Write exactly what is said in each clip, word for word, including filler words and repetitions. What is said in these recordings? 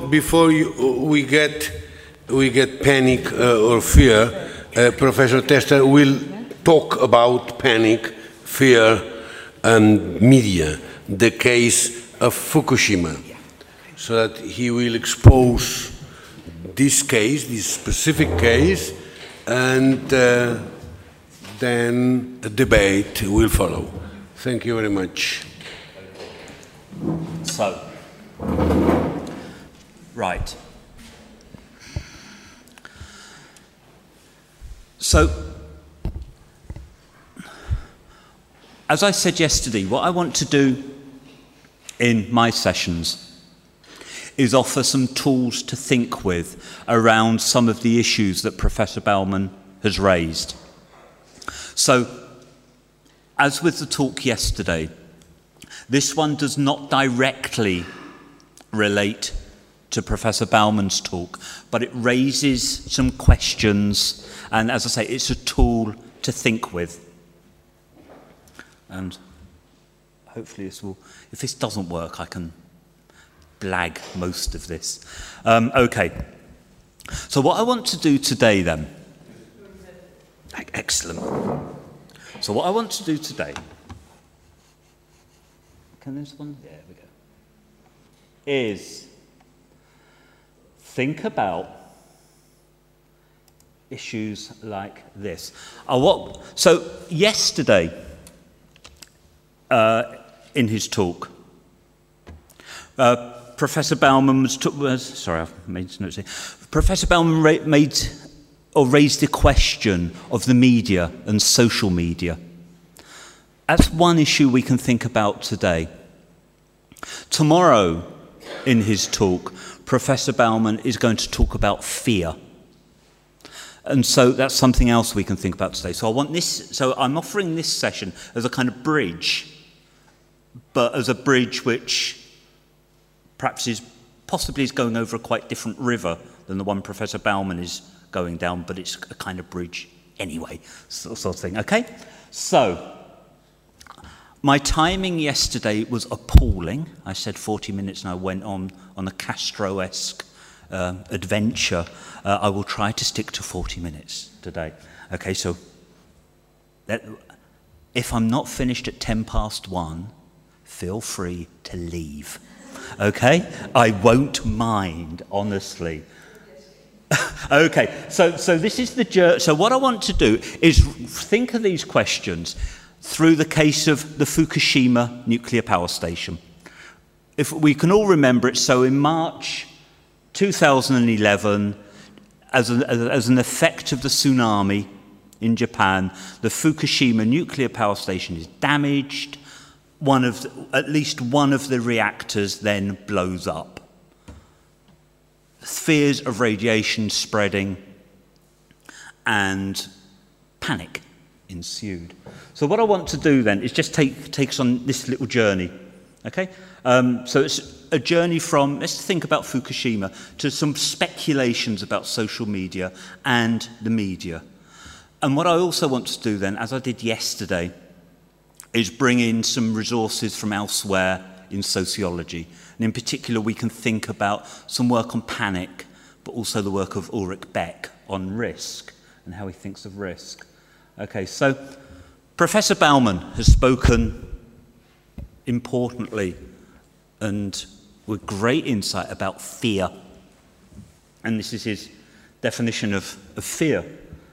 before you, we get we get panic uh, or fear, uh, Professor Testa will talk about panic, fear, and media, the case of Fukushima, so that he will expose this case, this specific case, and uh, then a debate will follow. Thank you very much. So, right. So, as I said yesterday, what I want to do in my sessions is offer some tools to think with around some of the issues that Professor Baumann has raised. So, as with the talk yesterday, this one does not directly relate to Professor Baumann's talk, but it raises some questions, and as I say, it's a tool to think with. And hopefully this will, if this doesn't work, I can blag most of this. Um, okay, so what I want to do today then, excellent. So what I want to do today, can this one, there we go, is think about issues like this. Uh, what, so yesterday, uh, in his talk, uh, Professor Baumann was, was sorry, I've made notes here. Professor Baumann ra made or raised the question of the media and social media. That's one issue we can think about today. Tomorrow, in his talk, Professor Baumann is going to talk about fear. And so that's something else we can think about today. So I want this, so I'm offering this session as a kind of bridge, but as a bridge which perhaps is possibly is going over a quite different river than the one Professor Baumann is going down, but it's a kind of bridge anyway, sort of thing, okay? So, my timing yesterday was appalling. I said forty minutes and I went on on a Castro-esque uh, adventure. Uh, I will try to stick to forty minutes today. Okay, so that, if I'm not finished at ten past one, feel free to leave. Okay? I won't mind, honestly. Okay, so, so this is the, so what I want to do is think of these questions through the case of the Fukushima nuclear power station. If we can all remember it, so in March two thousand eleven, as an, as an effect of the tsunami in Japan, the Fukushima nuclear power station is damaged. One of the, at least one of the reactors then blows up. Fears of radiation spreading and panic ensued. So what I want to do then is just take, take us on this little journey, okay? Um, so it's a journey from, let's think about Fukushima, to some speculations about social media and the media. And what I also want to do then, as I did yesterday, is bring in some resources from elsewhere in sociology. And in particular, we can think about some work on panic, but also the work of Ulrich Beck on risk and how he thinks of risk. Okay, so Professor Baumann has spoken importantly and with great insight about fear. And this is his definition of, of fear.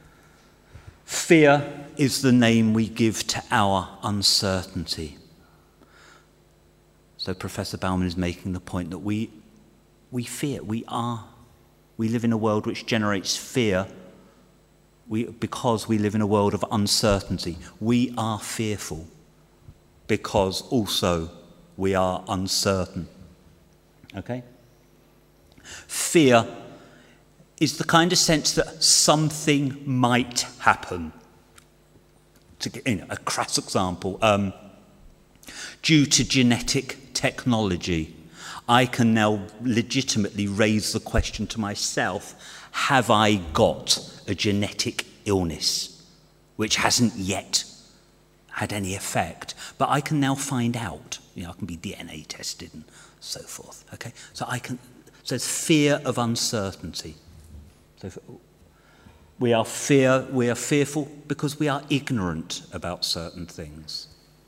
Fear is the name we give to our uncertainty. So Professor Baumann is making the point that we, we fear, we are, we live in a world which generates fear we, because we live in a world of uncertainty. We are fearful because also we are uncertain. Okay? Fear is the kind of sense that something might happen. To get, you know, a crass example, um, due to genetic technology, I can now legitimately raise the question to myself, have I got a genetic illness which hasn't yet had any effect, but I can now find out. You know, I can be D N A tested and so forth, okay? So I can, So it's fear of uncertainty. So we are fear, we are fearful because we are ignorant about certain things.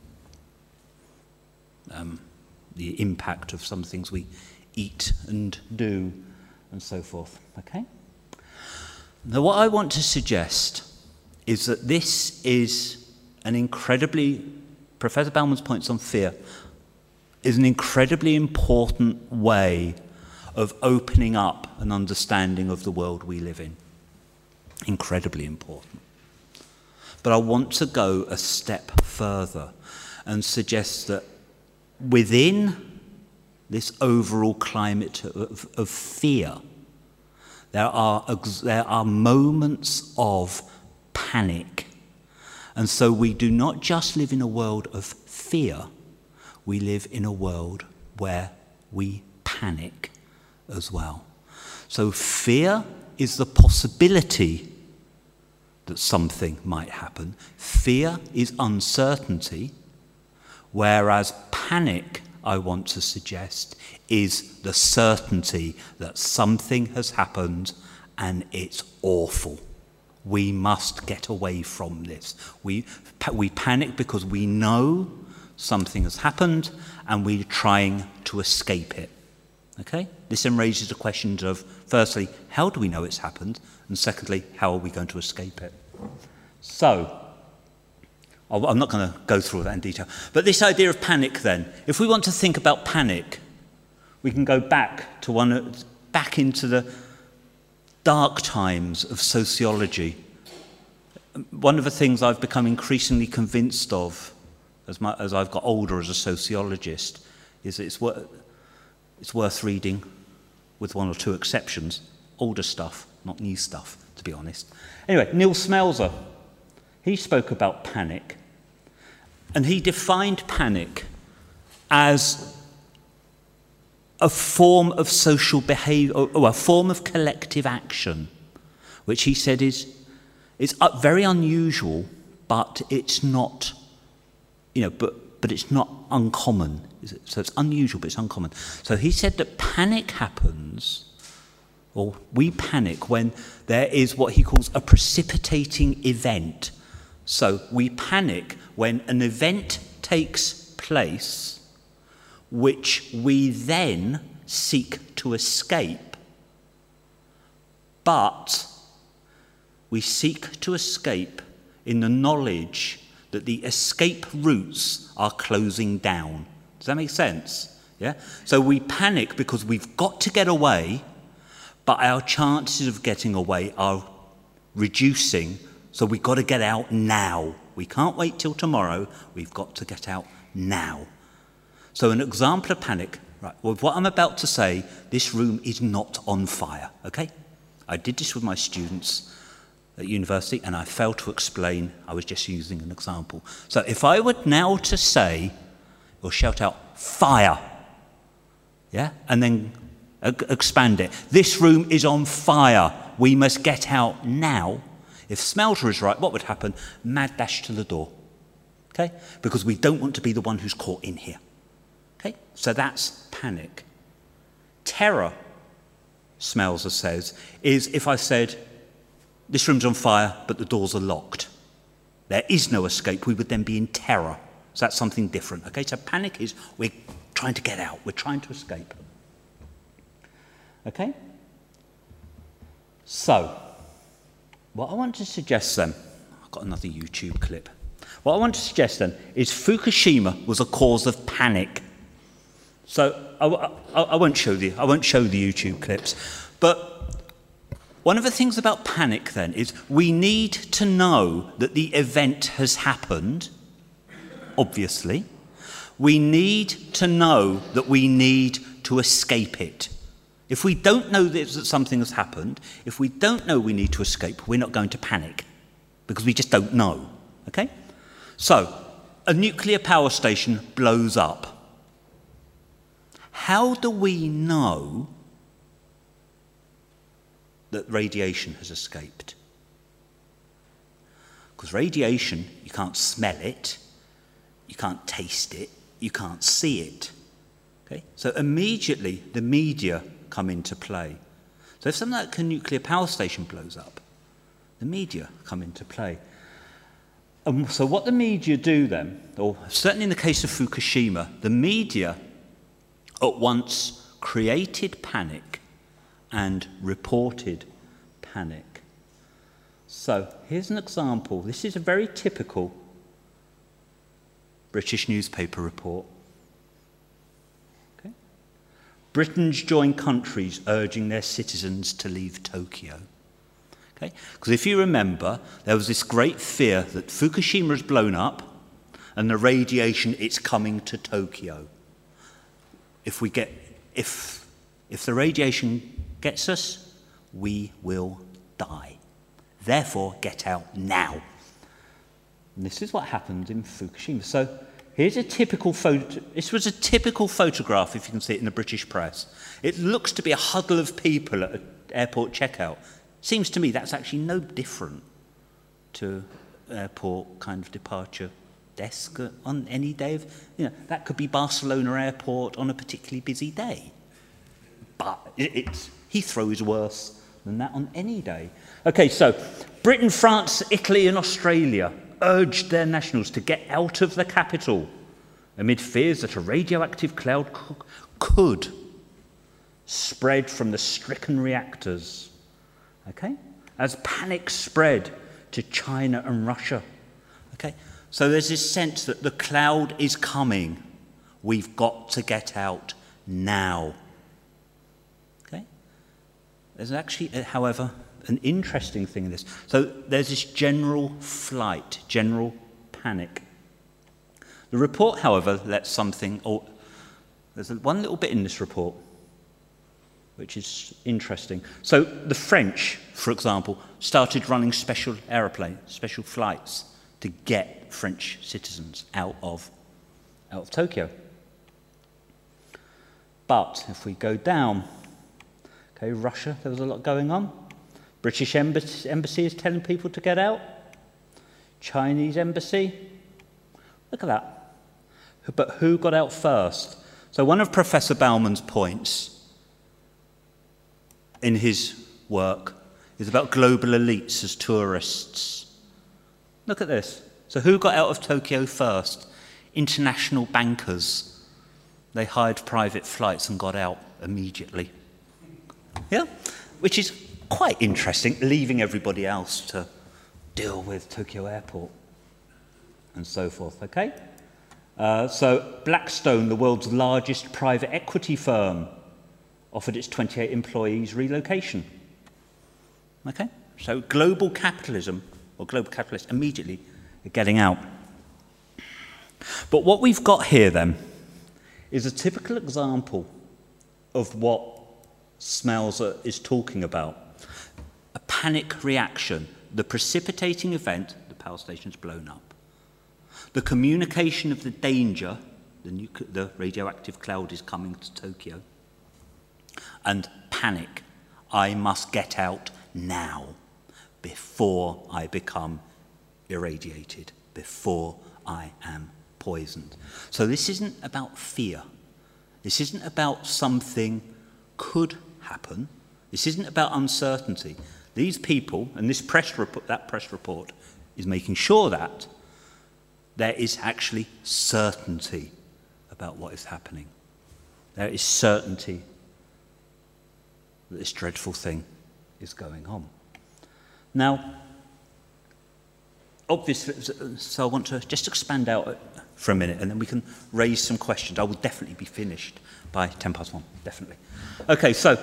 Um, the impact of some things we eat and do and so forth. Okay? Now what I want to suggest is that this is an incredibly, Professor Bauman's points on fear, is an incredibly important way of opening up an understanding of the world we live in. Incredibly important. But I want to go a step further and suggest that within this overall climate of, of fear, there are, there are moments of panic. And so we do not just live in a world of fear, we live in a world where we panic as well. So fear is the possibility that something might happen. Fear is uncertainty, whereas panic, I want to suggest, is the certainty that something has happened and it's awful. We must get away from this. We, we panic because we know something has happened and we're trying to escape it. Okay? This then raises the questions of, firstly, how do we know it's happened? And secondly, how are we going to escape it? So, I'm not going to go through all that in detail. But this idea of panic then, if we want to think about panic, we can go back to one, back into the dark times of sociology. One of the things I've become increasingly convinced of as, my, as I've got older as a sociologist is that it's, wor- it's worth reading, with one or two exceptions, older stuff, not new stuff, to be honest. Anyway, Neil Smelser, he spoke about panic, and he defined panic as a form of social behaviour, or a form of collective action, which he said is, is very unusual, but it's not, you know, but, but it's not uncommon. So it's unusual, but it's uncommon. So he said that panic happens, or we panic when there is what he calls a precipitating event. So we panic when an event takes place which we then seek to escape, but we seek to escape in the knowledge that the escape routes are closing down. Does that make sense? Yeah? So we panic because we've got to get away, but our chances of getting away are reducing, so we've got to get out now. We can't wait till tomorrow, we've got to get out now. So an example of panic, right, with what I'm about to say, this room is not on fire, okay? I did this with my students at university and I failed to explain, I was just using an example. So if I were now to say, or shout out, fire, yeah, and then e- expand it, this room is on fire, we must get out now. If Smelter is right, what would happen? Mad dash to the door, okay? Because we don't want to be the one who's caught in here. Okay, so that's panic. Terror, Smelser says, is if I said, this room's on fire, but the doors are locked. There is no escape, we would then be in terror. So that's something different. Okay, so panic is we're trying to get out, we're trying to escape. Okay? So, what I want to suggest then, I've got another YouTube clip. What I want to suggest then is Fukushima was a cause of panic. So I, I, I won't show the I won't show the YouTube clips, but one of the things about panic then is we need to know that the event has happened. Obviously, we need to know that we need to escape it. If we don't know that something has happened, if we don't know we need to escape, we're not going to panic because we just don't know. Okay? So a nuclear power station blows up. How do we know that radiation has escaped? Because radiation, you can't smell it, you can't taste it, you can't see it. Okay? So immediately the media come into play. So if something like a nuclear power station blows up, the media come into play. And so what the media do then, or certainly in the case of Fukushima, the media at once created panic and reported panic. So here's an example. This is a very typical British newspaper report. Okay. Britain's joined countries urging their citizens to leave Tokyo. Okay. Because if you remember, there was this great fear that Fukushima has blown up and the radiation, it's coming to Tokyo. If we get, if, if the radiation gets us, we will die. Therefore, get out now. And this is what happened in Fukushima. So here's a typical photo. This was a typical photograph, if you can see it in the British press. It looks to be a huddle of people at an airport checkout. Seems to me that's actually no different to airport kind of departure desk on any day of, you know, that could be Barcelona airport on a particularly busy day. But it, it's, Heathrow is worse than that on any day. Okay, so Britain, France, Italy and Australia urged their nationals to get out of the capital amid fears that a radioactive cloud could spread from the stricken reactors. Okay? As panic spread to China and Russia. Okay? So there's this sense that the cloud is coming. We've got to get out now. Okay? There's actually, however, an interesting thing in this. So there's this general flight, general panic. The report, however, lets something, or there's one little bit in this report which is interesting. So the French, for example, started running special aeroplanes, special flights to get French citizens out of, out of Tokyo. But if we go down, okay, Russia, there was a lot going on. British embassy, embassy is telling people to get out. Chinese embassy, look at that. But who got out first? So one of Professor Bauman's points in his work is about global elites as tourists. Look at this. So who got out of Tokyo first? International bankers. They hired private flights and got out immediately. Yeah? Which is quite interesting, leaving everybody else to deal with Tokyo Airport and so forth, okay? Uh, so Blackstone, the world's largest private equity firm, offered its twenty-eight employees relocation. Okay? So global capitalism, or global capitalists immediately are getting out. But what we've got here then is a typical example of what Smelser is talking about. A panic reaction, the precipitating event, the power station's blown up. The communication of the danger, the, nuclear, the radioactive cloud is coming to Tokyo. And panic, I must get out now before I become irradiated, before I am poisoned. So this isn't about fear. This isn't about something could happen. This isn't about uncertainty. These people, and this press report, that press report, is making sure that there is actually certainty about what is happening. There is certainty that this dreadful thing is going on. Now, obviously, so I want to just expand out for a minute and then we can raise some questions. I will definitely be finished by ten past one, definitely. Okay, so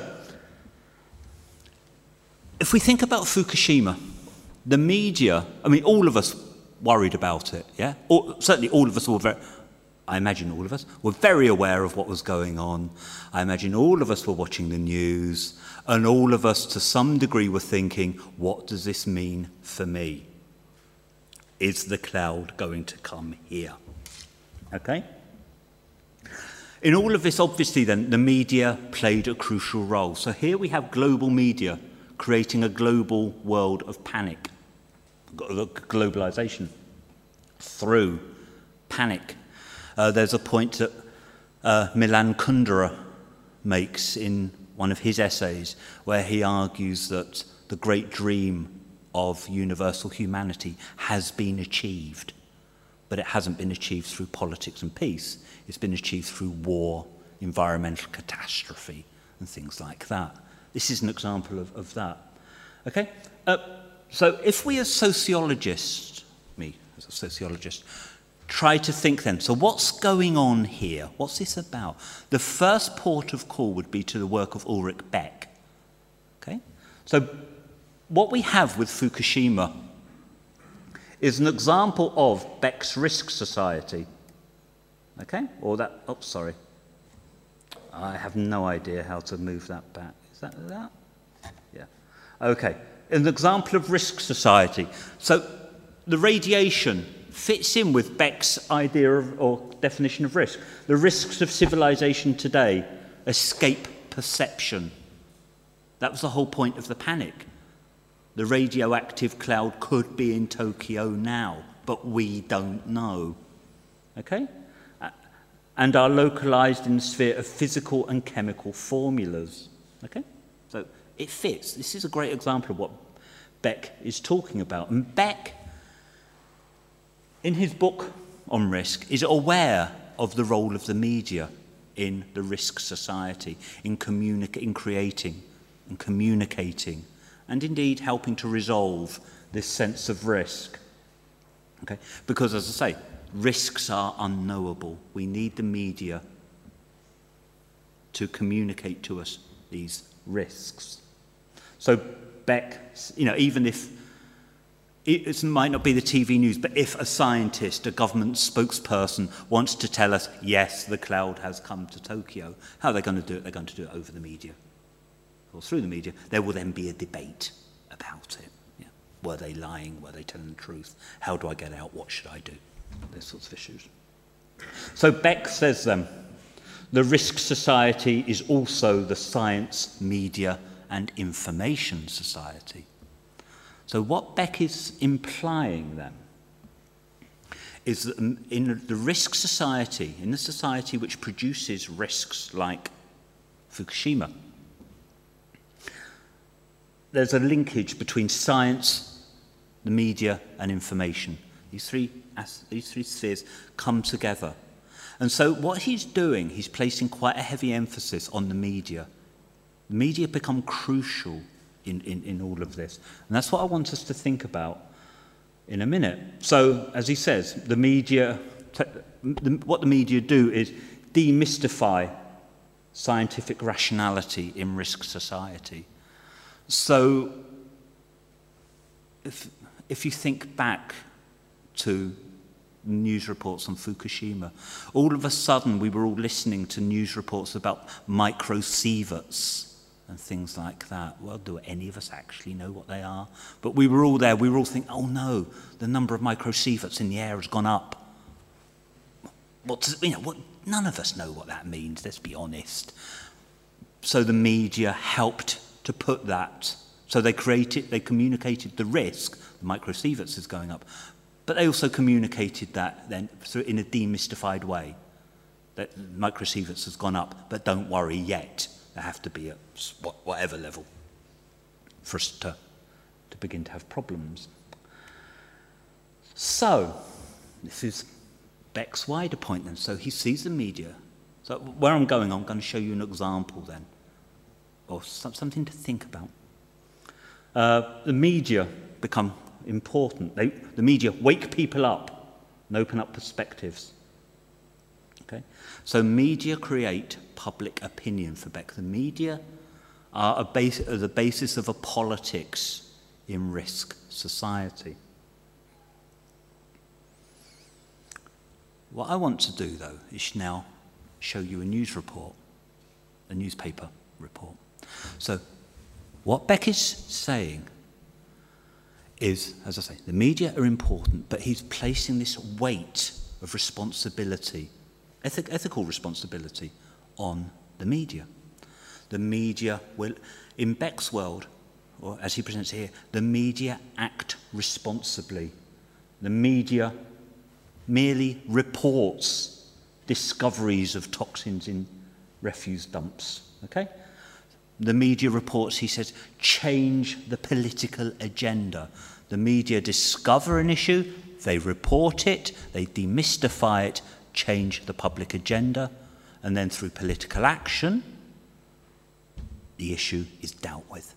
if we think about Fukushima, the media, I mean, all of us worried about it, yeah? All, certainly all of us were very, I imagine all of us, were very aware of what was going on. I imagine all of us were watching the news, and all of us, to some degree, were thinking, what does this mean for me? Is the cloud going to come here? Okay? In all of this, obviously, then, the media played a crucial role. So here we have global media creating a global world of panic, globalization, through panic. Uh, there's a point that uh, Milan Kundera makes in one of his essays, where he argues that the great dream of universal humanity has been achieved, but it hasn't been achieved through politics and peace. It's been achieved through war, environmental catastrophe, and things like that. This is an example of, of that. Okay? Uh, so if we as sociologists, me as a sociologist, try to think then, so what's going on here? What's this about? The first port of call would be to the work of Ulrich Beck. Okay? So what we have with Fukushima is an example of Beck's risk society. Okay? Or that, oh, sorry. I have no idea how to move that back. Is that that? Yeah. Okay. An example of risk society. So the radiation fits in with Beck's idea of, or definition of risk. The risks of civilization today, escape perception. That was the whole point of the panic. The radioactive cloud could be in Tokyo now, but we don't know. Okay? And are localized in the sphere of physical and chemical formulas. Okay? So it fits. This is a great example of what Beck is talking about. And Beck, in his book on risk, is aware of the role of the media in the risk society, in, communica- in creating and communicating, and indeed helping to resolve this sense of risk. Okay? Because, as I say, risks are unknowable. We need the media to communicate to us these risks. So Beck, you know, even if it might not be the T V news, but if a scientist, a government spokesperson wants to tell us, yes, the cloud has come to Tokyo, how are they going to do it? They're going to do it over the media or through the media. There will then be a debate about it. Yeah. Were they lying? Were they telling the truth? How do I get out? What should I do? Those sorts of issues. So Beck says then, the risk society is also the science, media, and information society. So what Beck is implying then is that in the risk society, in the society which produces risks like Fukushima, there's a linkage between science, the media, and information. These three, these three spheres come together. And so what he's doing, he's placing quite a heavy emphasis on the media. The media become crucial in, in, in all of this. And that's what I want us to think about in a minute. So, as he says, the media, the, what the media do is demystify scientific rationality in risk society. So, if, if you think back to news reports on Fukushima, all of a sudden we were all listening to news reports about microsieverts and things like that. Well, do any of us actually know what they are? But we were all there, we were all thinking, oh no, the number of microsieverts in the air has gone up. What does, you know, what, none of us know what that means, let's be honest. So the media helped to put that, so they created, they communicated the risk, the microsieverts is going up, but they also communicated that then in a demystified way, that microsieverts has gone up, but don't worry yet. There have to be at whatever level for us to, to begin to have problems. So, this is Beck's wider point then. So he sees the media. So where I'm going, I'm going to show you an example then, or something to think about. Uh, the media become important. They, the media wake people up and open up perspectives. Okay? So media create public opinion for Beck. The media are, a base, are the basis of a politics in risk society. What I want to do, though, is now show you a news report, a newspaper report. So what Beck is saying is, as I say, the media are important, but he's placing this weight of responsibility, ethic, ethical responsibility, on the media. The media will, in Beck's world, or as he presents here, the media act responsibly. The media merely reports discoveries of toxins in refuse dumps. Okay? the media reports, he says, change the political agenda. The media discover an issue, they report it, they demystify it, change the public agenda, and then through political action, the issue is dealt with.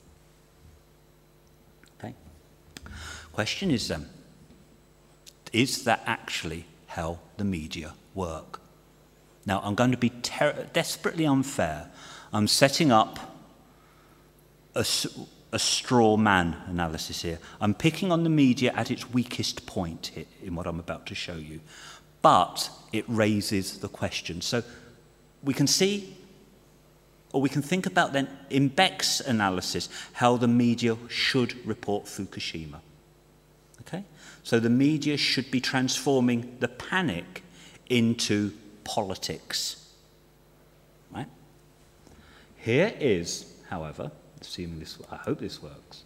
Okay? Question is then, is that actually how the media work? Now, I'm going to be ter- desperately unfair. I'm setting up a, a straw man analysis here. I'm picking on the media at its weakest point in what I'm about to show you. But it raises the question. So we can see, or we can think about then, in Beck's analysis, how the media should report Fukushima. Okay? So the media should be transforming the panic into politics. Right? Here is, however, assuming this, I hope this works.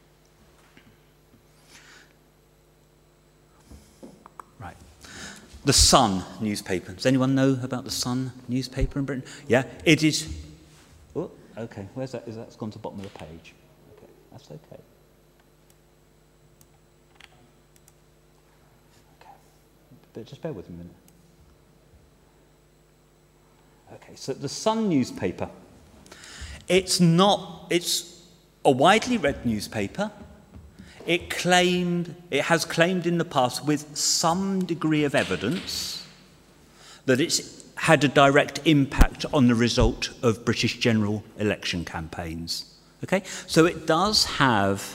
Right. The Sun newspaper. Does anyone know about the Sun newspaper in Britain? Yeah, it is. Oh, okay. Where's that? Is that's gone to the bottom of the page? Okay, that's okay. Okay, but just bear with me a minute. Okay, so the Sun newspaper. It's not. It's a widely read newspaper. It claimed, it has claimed in the past with some degree of evidence that it's had a direct impact on the result of British general election campaigns. Okay? So it does have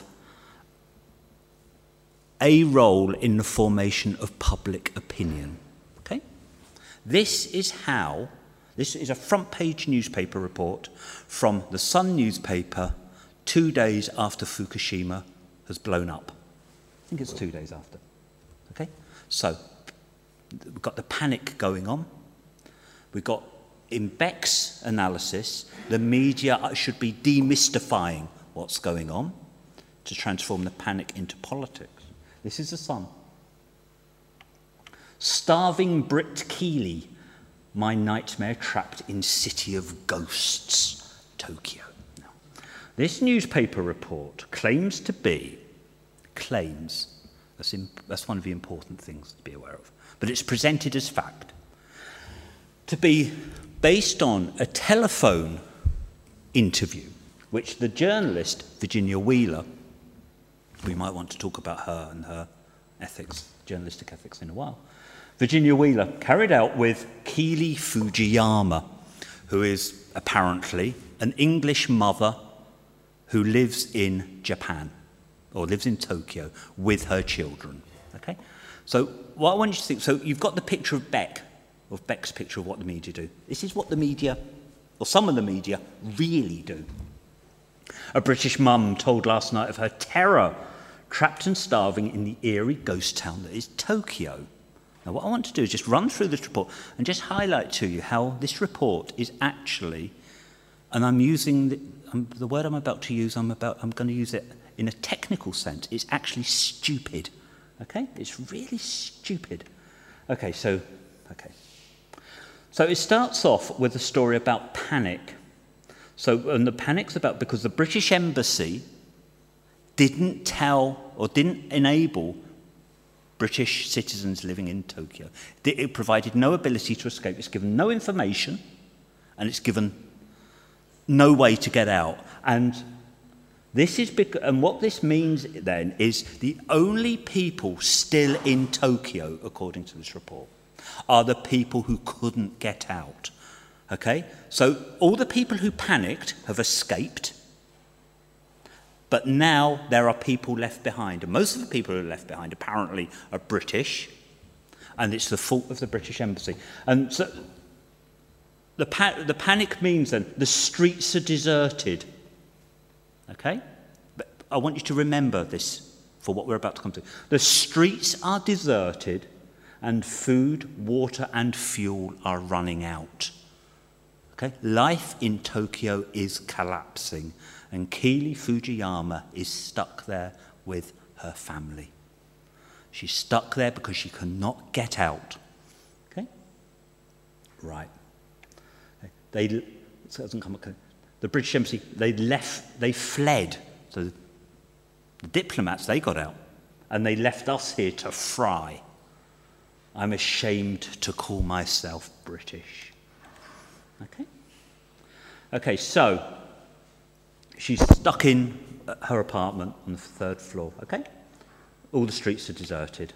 a role in the formation of public opinion. Okay? This is how, this is a front page newspaper report from the Sun newspaper two days after Fukushima has blown up. I think it's two days after. Okay? So, we've got the panic going on. We've got, in Beck's analysis, the media should be demystifying what's going on to transform the panic into politics. This is the Sun. Starving Brit Keeley, my nightmare trapped in city of ghosts, Tokyo. This newspaper report claims to be, claims, that's, in, that's one of the important things to be aware of, but it's presented as fact, to be based on a telephone interview, which the journalist, Virginia Wheeler, we might want to talk about her and her ethics, journalistic ethics in a while, Virginia Wheeler carried out with Keely Fujiyama, who is apparently an English mother who lives in Japan, or lives in Tokyo, with her children. Okay? So what I want you to think, so you've got the picture of Beck, of Beck's picture of what the media do. This is what the media, or some of the media, really do. A British mum told last night of her terror, trapped and starving in the eerie ghost town that is Tokyo. Now what I want to do is just run through this report and just highlight to you how this report is actually, and I'm using the, um, the word I'm about to use, I'm, about, I'm going to use it in a technical sense. It's actually stupid. Okay? It's really stupid. Okay, so, okay. So it starts off with a story about panic. So, and the panic's about because the British Embassy didn't tell or didn't enable British citizens living in Tokyo. It provided no ability to escape. It's given no information, and it's given no way to get out. And this is bec- and what this means then is the only people still in Tokyo, according to this report, are the people who couldn't get out. Okay? So all the people who panicked have escaped, but now there are people left behind. And most of the people who are left behind apparently are British, and it's the fault of the British Embassy. And so the, pa- the panic means then the streets are deserted. Okay? But I want you to remember this for what we're about to come to. The streets are deserted, and food, water, and fuel are running out. Okay? Life in Tokyo is collapsing, and Keely Fujiyama is stuck there with her family. She's stuck there because she cannot get out. Okay? Right. They, it doesn't come. The British embassy, they left, they fled. So the diplomats, they got out. And they left us here to fry. I'm ashamed to call myself British. Okay? Okay, so she's stuck in her apartment on the third floor, okay? All the streets are deserted.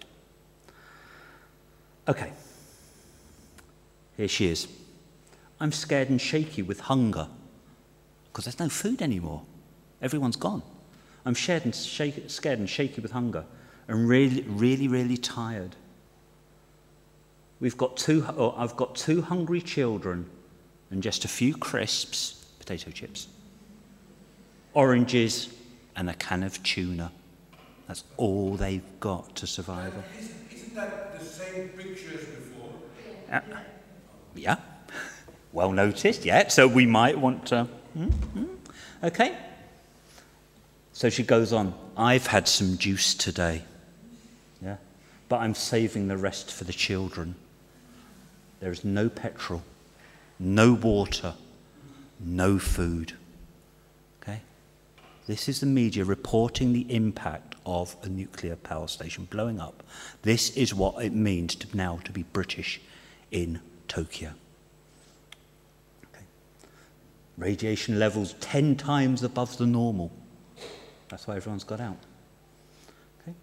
Okay. Here she is. I'm scared and shaky with hunger because there's no food anymore. Everyone's gone. I'm scared and, shake, scared and shaky with hunger and really, really, really tired. We've got two, oh, I've got two hungry children and just a few crisps, potato chips, oranges, and a can of tuna. That's all they've got to survive. Isn't, isn't that the same picture as before? Uh, yeah. Well noticed, yeah. So we might want to... Mm-hmm. Okay. So she goes on. I've had some juice today. Yeah. But I'm saving the rest for the children. There is no petrol, no water, no food. Okay? This is the media reporting the impact of a nuclear power station blowing up. This is what it means to now to be British in Tokyo. Okay. Radiation levels ten times above the normal. That's why everyone's got out. Okay.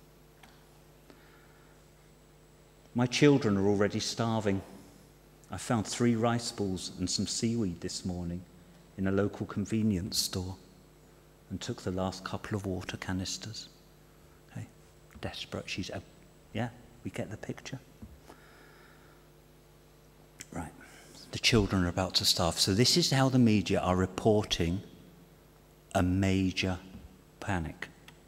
My children are already starving. I found three rice balls and some seaweed this morning in a local convenience store and took the last couple of water canisters. Okay. Desperate. She's, uh, yeah, we get the picture. Right. The children are about to starve. So this is how the media are reporting a major panic.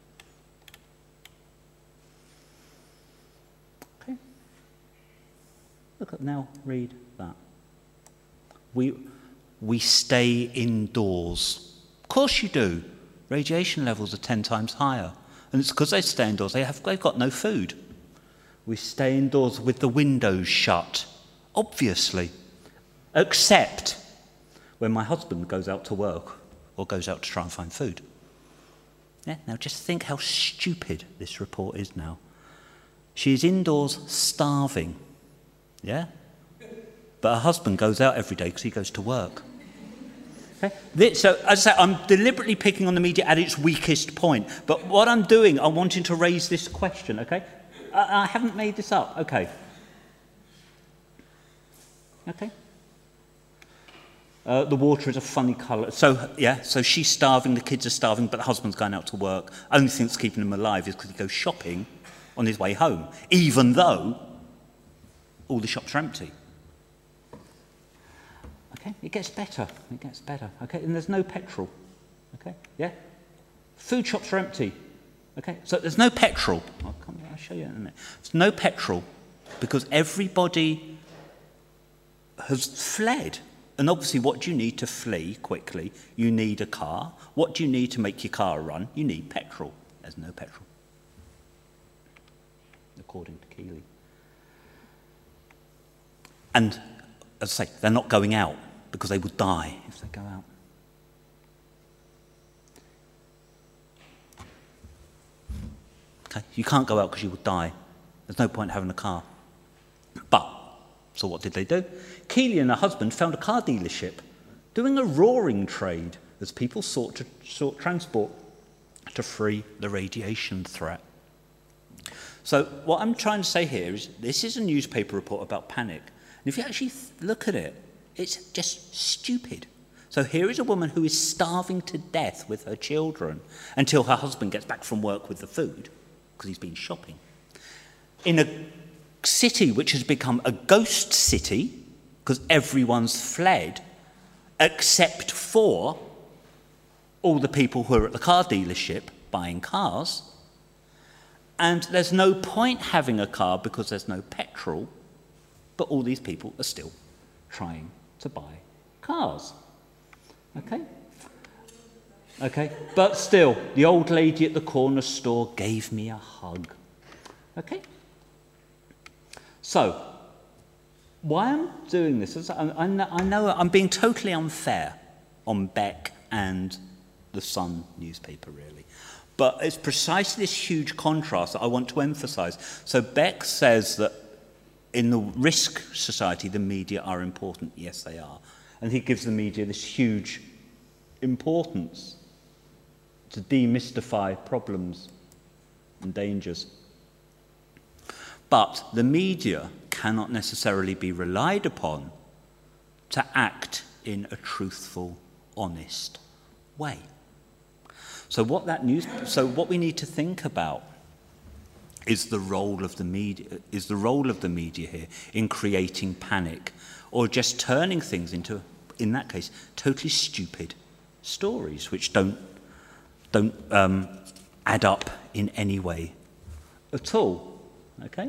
Okay. Look at now, read that. We, we stay indoors. Of course you do. Radiation levels are ten times higher. And it's because they stay indoors. They have, they've got no food. We stay indoors with the windows shut. Obviously. Except when my husband goes out to work or goes out to try and find food. Yeah, now just think how stupid this report is now. She is indoors starving. Yeah? But her husband goes out every day because he goes to work. Okay? This, so, as I say, I'm deliberately picking on the media at its weakest point. But what I'm doing, I'm wanting to raise this question, okay? I, I haven't made this up. Okay. Okay. Uh, the water is a funny colour. So, yeah, so she's starving, the kids are starving, but the husband's going out to work. Only thing that's keeping him alive is because he goes shopping on his way home, even though all the shops are empty. Okay, it gets better, it gets better. Okay, and there's no petrol. Okay, yeah? Food shops are empty. Okay, so there's no petrol. I'll, come, I'll show you in a minute. There's no petrol because everybody has fled. And obviously, what do you need to flee quickly? You need a car. What do you need to make your car run? You need petrol. There's no petrol, according to Keeley. And, as I say, they're not going out because they would die if they go out. Okay, you can't go out because you would die. There's no point having a car. But, so what did they do? Keeley and her husband found a car dealership doing a roaring trade as people sought to sought transport to free the radiation threat. So what I'm trying to say here is this is a newspaper report about panic. And if you actually look at it, it's just stupid. So here is a woman who is starving to death with her children until her husband gets back from work with the food because he's been shopping. In a city which has become a ghost city because everyone's fled except for all the people who are at the car dealership buying cars. And there's no point having a car because there's no petrol, but all these people are still trying to buy cars. Okay? Okay, but still, the old lady at the corner store gave me a hug. Okay? So, why I'm doing this is I, I, know, I know I'm being totally unfair. on Beck and the Sun newspaper, really. But it's precisely this huge contrast that I want to emphasize. So Beck says that in the risk society, the media are important. Yes, they are. And he gives the media this huge importance to demystify problems and dangers. But the media cannot necessarily be relied upon to act in a truthful, honest way. So what that news, so what we need to think about is the role of the media, is the role of the media here in creating panic, or just turning things into, in that case, totally stupid stories which don't don't um, add up in any way at all. Okay.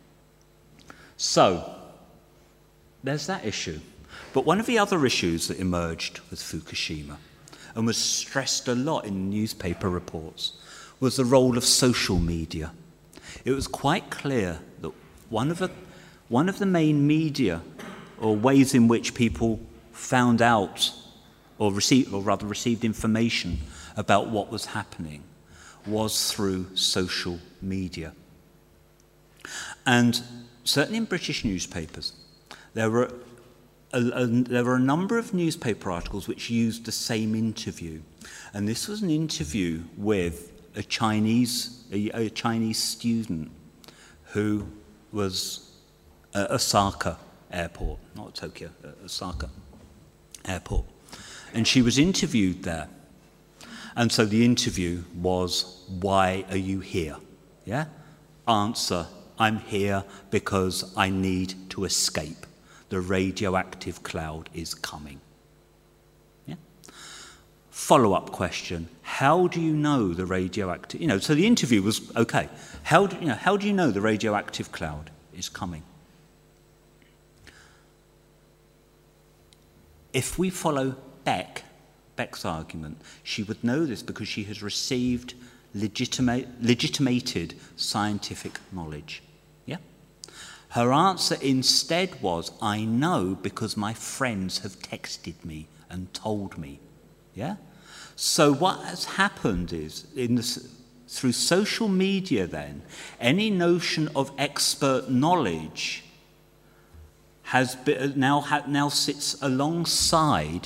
So there's that issue. But one of the other issues that emerged with Fukushima, and was stressed a lot in newspaper reports, was the role of social media. It was quite clear that one of the, one of the main media, or ways in which people found out, or received, or rather received information about what was happening, was through social media. And certainly in British newspapers, there were A, a, there were a number of newspaper articles which used the same interview, and this was an interview with a Chinese a, a Chinese student who was at Osaka Airport, not Tokyo, at Osaka Airport, and she was interviewed there. And so the interview was, "Why are you here?" Yeah. Answer: "I'm here because I need to escape. The radioactive cloud is coming." Yeah? Follow-up question: how do you know the radioactive, you know, so the interview was, okay, how do you know, how do you know the radioactive cloud is coming? If we follow Beck, Beck's argument, she would know this because she has received legitimate, legitimated scientific knowledge. Her answer instead was, "I know because my friends have texted me and told me." Yeah? So what has happened is, in the, through social media then, any notion of expert knowledge has been, now, now sits alongside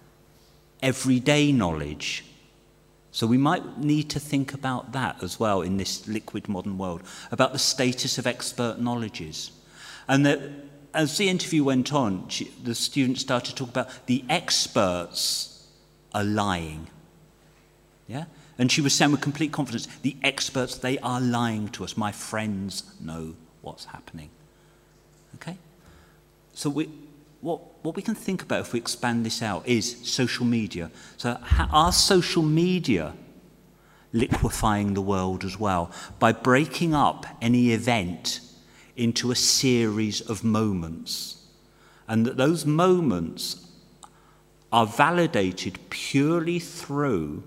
everyday knowledge. So we might need to think about that as well in this liquid modern world, about the status of expert knowledges. And that, as the interview went on, she, the students started to talk about the experts are lying. Yeah? And she was saying with complete confidence, the experts, they are lying to us. My friends know what's happening. Okay? So we... What, what we can think about if we expand this out is social media. So how, are social media liquefying the world as well by breaking up any event into a series of moments, and that those moments are validated purely through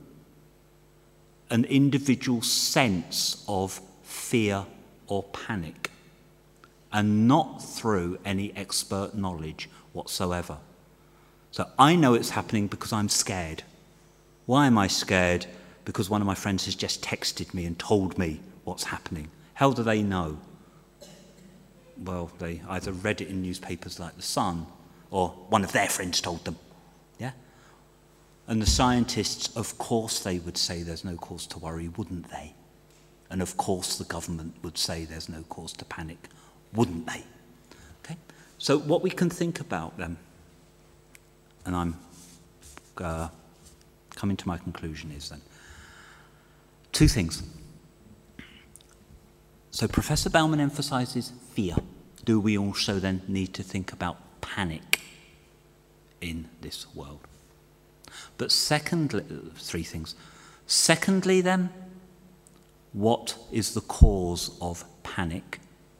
an individual sense of fear or panic, and not through any expert knowledge whatsoever. So I know it's happening because I'm scared. Why am I scared? Because one of my friends has just texted me and told me what's happening. How do they know? Well, they either read it in newspapers like The Sun, or one of their friends told them. Yeah? And the scientists, of course they would say there's no cause to worry, wouldn't they? And of course the government would say there's no cause to panic, wouldn't they? Okay? So what we can think about then, and I'm uh, coming to my conclusion, is then two things. So Professor Bauman emphasizes fear. Do we also then need to think about panic in this world? But secondly, three things. Secondly then, what is the cause of panic?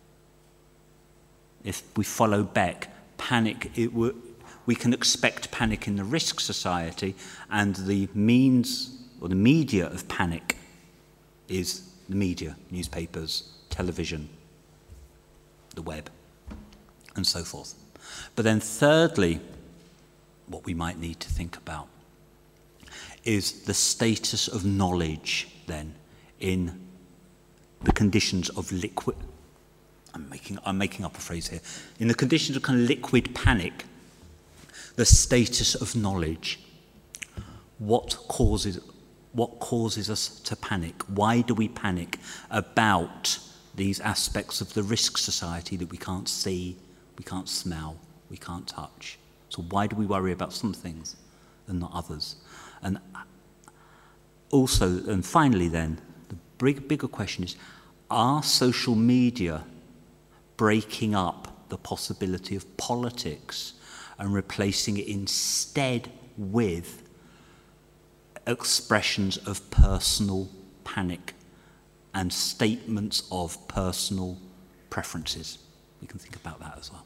If we follow Beck, panic, it w- we can expect panic in the risk society, and the means or the media of panic is the media, newspapers, television, the web, and so forth. But then thirdly, what we might need to think about is the status of knowledge, then, in the conditions of liquid... I'm making, I'm making up a phrase here. In the conditions of kind of liquid panic, the status of knowledge. What causes, what causes us to panic? Why do we panic about these aspects of the risk society that we can't see, we can't smell, we can't touch? So why do we worry about some things and not others? And also, and finally then, the big, bigger question is, are social media breaking up the possibility of politics and replacing it instead with expressions of personal panic and statements of personal preferences? We can think about that as well.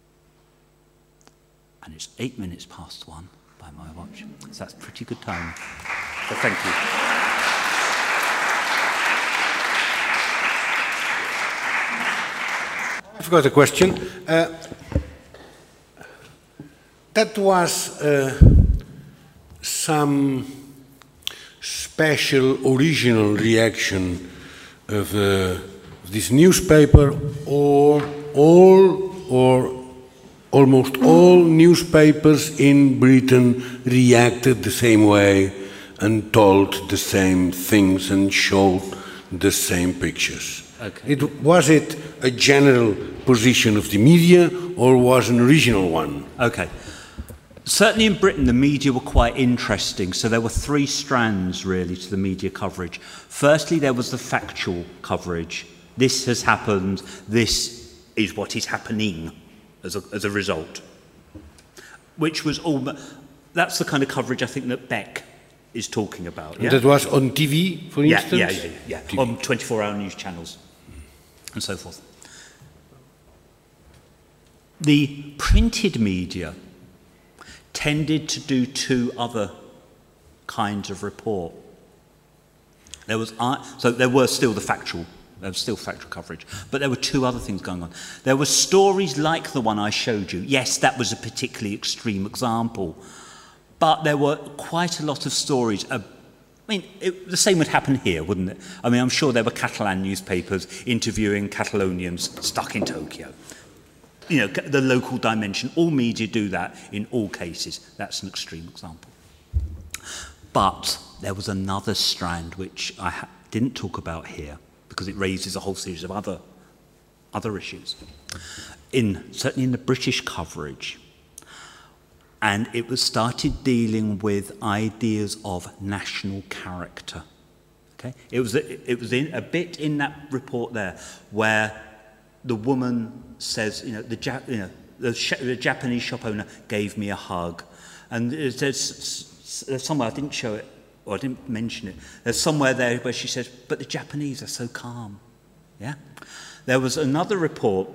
And it's eight minutes past one by my watch, so that's pretty good time. So thank you. I've got a question. Uh, that was uh, some special, original reaction of uh, this newspaper, or all, or almost all newspapers in Britain reacted the same way and told the same things and showed the same pictures. Okay. It, was it a general position of the media, or was an original one? Okay. Certainly in Britain, the media were quite interesting. So there were three strands, really, to the media coverage. Firstly, there was the factual coverage. This has happened. This is what is happening as a, as a result. Which was all... That's the kind of coverage, I think, that Beck is talking about. Yeah? And that was on T V, for yeah, instance? Yeah, yeah, yeah. On twenty-four hour news channels and so forth. The printed media tended to do two other kinds of report. There was, so there were still the factual, there was still factual coverage, but there were two other things going on. There were stories like the one I showed you. Yes, that was a particularly extreme example, but there were quite a lot of stories. Uh, I mean, it, the same would happen here, wouldn't it? I mean, I'm sure there were Catalan newspapers interviewing Catalonians stuck in Tokyo. You know, the local dimension. All media do that in all cases. That's an extreme example. But there was another strand which I ha didn't talk about here because it raises a whole series of other, other issues. In, certainly in the British coverage. And it was started dealing with ideas of national character. Okay? It was, a, it was in, a bit in that report there where the woman says, you know, the, Jap you know, the, sh the Japanese shop owner gave me a hug. And there's, there's somewhere, I didn't show it, or I didn't mention it, there's somewhere there where she says, but the Japanese are so calm. Yeah? There was another report,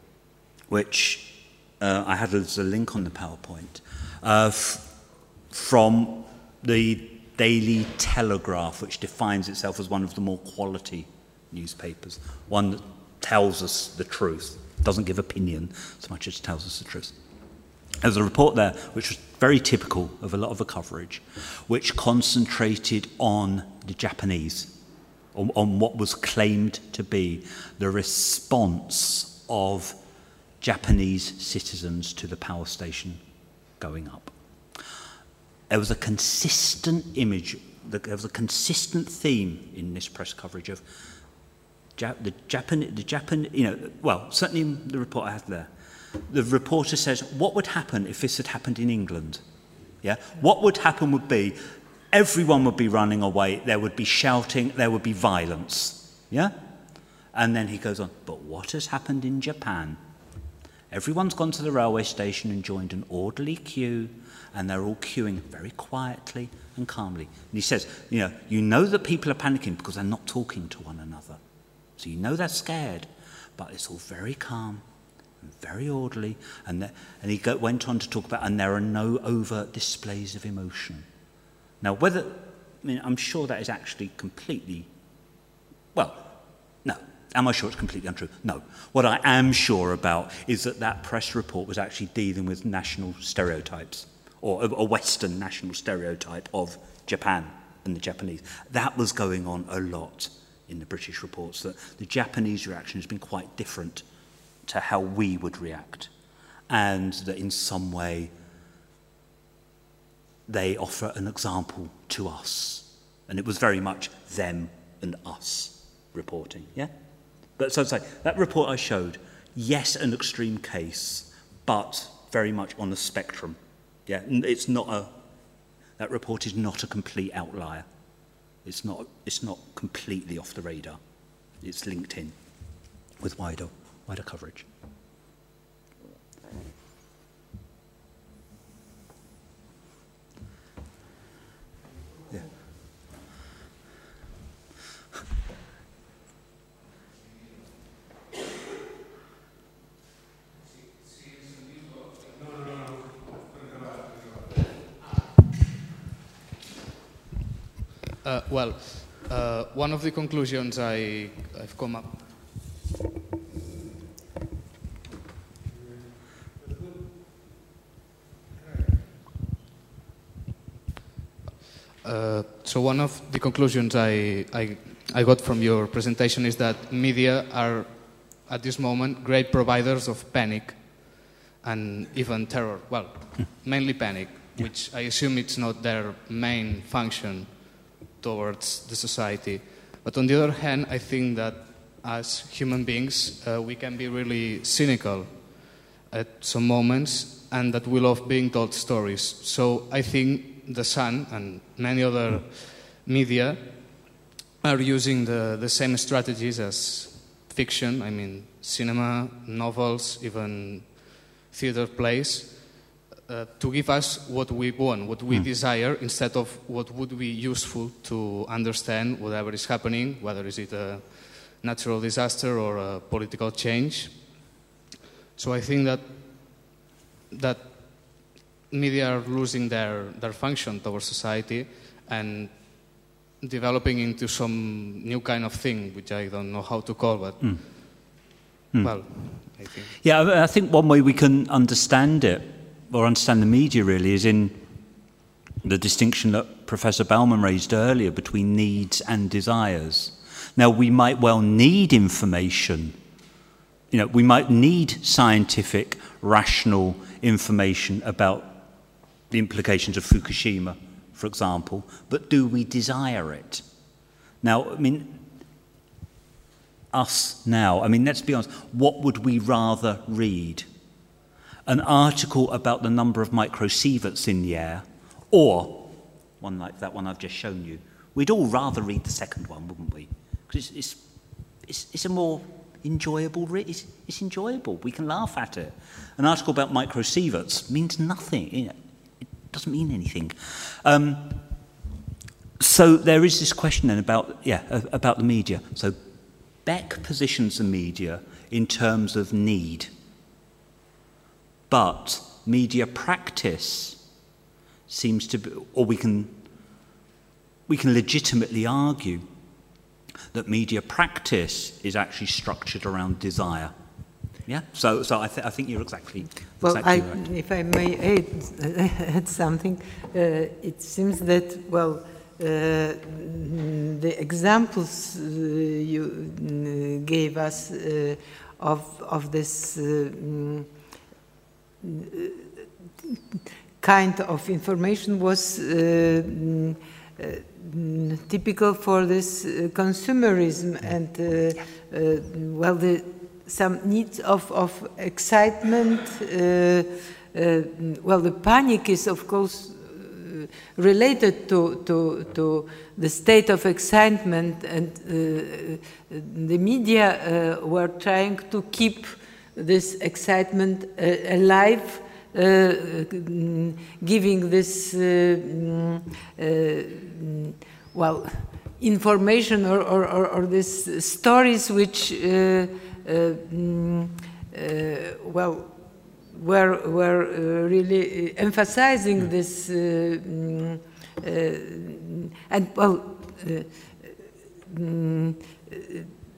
which uh, I had as a link on the PowerPoint, uh, f from the Daily Telegraph, which defines itself as one of the more quality newspapers, one that tells us the truth, doesn't give opinion so much as tells us the truth. There was a report there which was very typical of a lot of the coverage, which concentrated on the Japanese, on, on what was claimed to be the response of Japanese citizens to the power station going up. There was a consistent image, there was a consistent theme in this press coverage of Jap the Japan, the Japan, you know, well, certainly in the report I had there, the reporter says, what would happen if this had happened in England? Yeah, what would happen would be, everyone would be running away, there would be shouting, there would be violence. Yeah? And then he goes on, but what has happened in Japan? Everyone's gone to the railway station and joined an orderly queue, and they're all queuing very quietly and calmly. And he says, you know, you know that people are panicking because they're not talking to one another. So you know they're scared, but it's all very calm and very orderly. And, and he go, went on to talk about, and there are no overt displays of emotion. Now, whether, I mean, I'm sure that is actually completely, well, no. Am I sure it's completely untrue? No. What I am sure about is that that press report was actually dealing with national stereotypes, or a, a Western national stereotype of Japan and the Japanese. That was going on a lot in the British reports, that the Japanese reaction has been quite different to how we would react, and that in some way they offer an example to us. And it was very much them and us reporting, yeah? But so to say, that report I showed, yes, an extreme case, but very much on the spectrum. Yeah, it's not a, that report is not a complete outlier. It's not, it's not completely off the radar. It's linked in with wider, wider coverage. Yeah. Uh, well, uh, one of the conclusions I, I've come up. Uh, so one of the conclusions I, I, I got from your presentation is that media are, at this moment, great providers of panic and even terror. Well, mainly panic, which I assume it's not their main function towards the society. But on the other hand, I think that as human beings, uh, we can be really cynical at some moments, and that we love being told stories. So I think The Sun and many other media are using the, the same strategies as fiction, I mean cinema, novels, even theater plays, Uh, to give us what we want, what we mm. desire, instead of what would be useful to understand whatever is happening, whether is it a natural disaster or a political change. So I think that that media are losing their, their function towards society and developing into some new kind of thing, which I don't know how to call, but mm. Mm. well, I think. Yeah, I think one way we can understand it, or understand the media really, is in the distinction that Professor Baumann raised earlier between needs and desires. Now, we might well need information. You know, we might need scientific, rational information about the implications of Fukushima, for example, but do we desire it? Now, I mean, us now, I mean, let's be honest, what would we rather read? An article about the number of microsieverts in the air, or one like that one I've just shown you? We'd all rather read the second one, wouldn't we? Because it's, it's, it's, it's a more enjoyable, it's, it's enjoyable. We can laugh at it. An article about microsieverts means nothing. You know, it doesn't mean anything. Um, so there is this question then about, yeah, about the media. So Beck positions the media in terms of need. But media practice seems to be, or we can, we can legitimately argue that media practice is actually structured around desire. Yeah. So, so I, th I think you're exactly. Well, exactly I, right. if I may add, add something, uh, it seems that well, uh, the examples uh, you uh, gave us uh, of of this. Uh, kind of information was uh, uh, typical for this uh, consumerism and uh, uh, well, the some needs of, of excitement. Uh, uh, well, the panic is of course uh, related to, to, to the state of excitement, and uh, the media uh, were trying to keep this excitement uh, alive, uh, giving this, uh, uh, well, information or, or, or, or these stories which, uh, uh, uh, well, were, were uh, really emphasizing mm. this, uh, uh, and, well, uh, uh,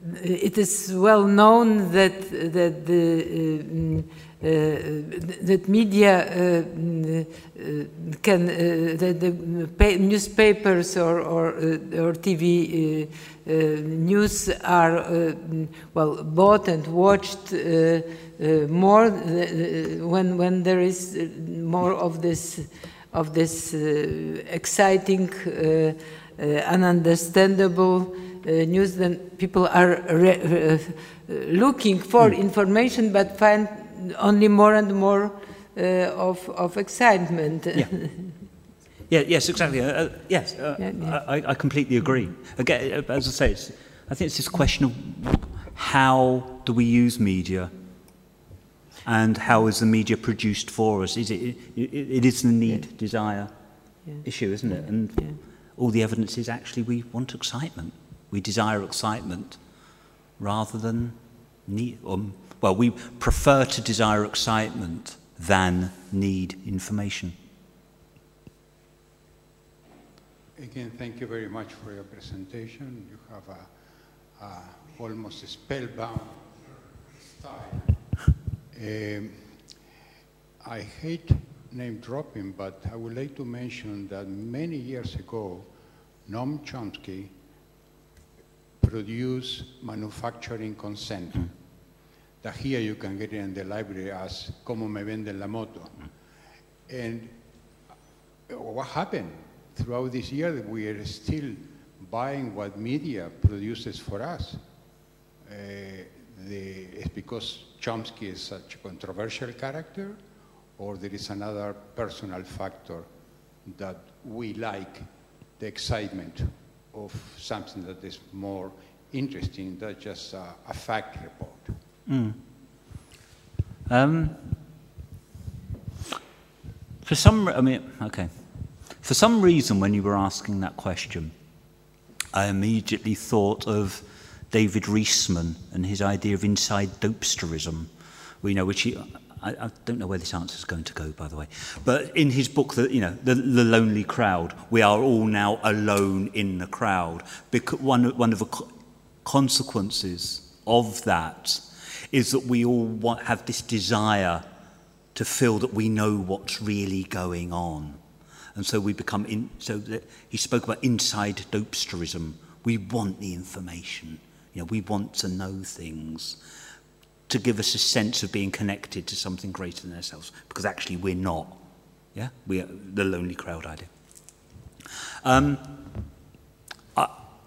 it is well known that that the uh, uh, that media uh, uh, can uh, that the pa newspapers or or, uh, or T V uh, uh, news are uh, well bought and watched uh, uh, more uh, when when there is more of this of this uh, exciting, uh, uh, ununderstandable uh, news, then people are re uh, looking for mm. information, but find only more and more uh, of, of excitement. Yeah. Yeah, yes, exactly. Uh, uh, yes, uh, yeah, yeah. I, I completely agree. Again, as I say, it's, I think it's this question of how do we use media, and how is the media produced for us? Is it? It, it, it is the need, yeah. desire yeah. issue, isn't it? And yeah. all the evidence is actually we want excitement. We desire excitement rather than need. Um, well, we prefer to desire excitement than need information. Again, thank you very much for your presentation. You have a, a almost a spellbound style. Um, I hate name dropping, but I would like to mention that many years ago, Noam Chomsky produced Manufacturing Consent. Mm. That here you can get it in the library as Como me venden la moto. Mm. And what happened? Throughout this year, we are still buying what media produces for us. Uh, the, it's because Chomsky is such a controversial character, or there is another personal factor that we like the excitement of something that is more interesting than just a, a fact report. Mm. Um, for some, I mean, okay. For some reason, when you were asking that question, I immediately thought of David Reisman and his idea of inside dopesterism, you know, which he, I, I don't know where this answer is going to go, by the way, but in his book, the, you know, the, the Lonely Crowd, we are all now alone in the crowd. Because one, one of the consequences of that is that we all want, have this desire to feel that we know what's really going on. And so we become, in, so that he spoke about inside dopesterism. We want the information. You know, we want to know things to give us a sense of being connected to something greater than ourselves, because actually we're not. Yeah, we are the lonely crowd idea. Um, I,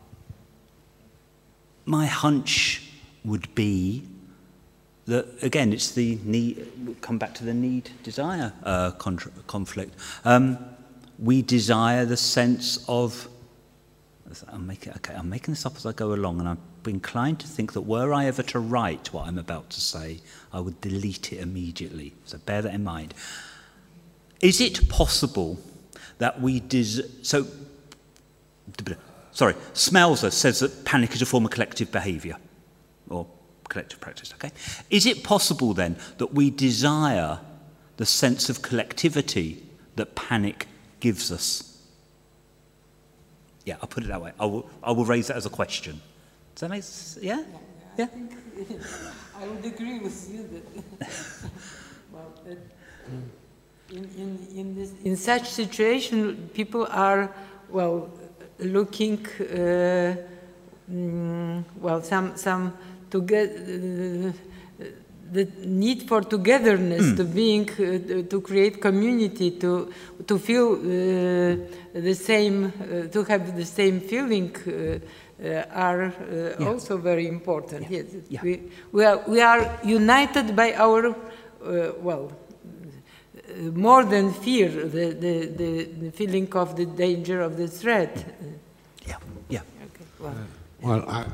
my hunch would be that, again, it's the need, we'll come back to the need-desire uh, conflict. Um, we desire the sense of, I'm making, okay, I'm making this up as I go along, and I'm inclined to think that were I ever to write what I'm about to say, I would delete it immediately. So bear that in mind. Is it possible that we des so sorry, Smelser says that panic is a form of collective behaviour or collective practice, okay? Is it possible then that we desire the sense of collectivity that panic gives us? Yeah, I'll put it that way. I will, I will raise that as a question. Does that make sense? Yeah? Yeah? I, think, I would agree with you that, well, that in, in, in, this, in such situation, people are, well, looking, uh, mm, well, some, some to get, uh, the need for togetherness, mm. to being, uh, to create community, to to feel uh, the same, uh, to have the same feeling, uh, uh, are uh, yeah. also very important. Yeah. Yes, yeah. we we are we are united by our uh, well, uh, more than fear, the, the the the feeling of the danger of the threat. Yeah, yeah. Okay. Well, uh, well I,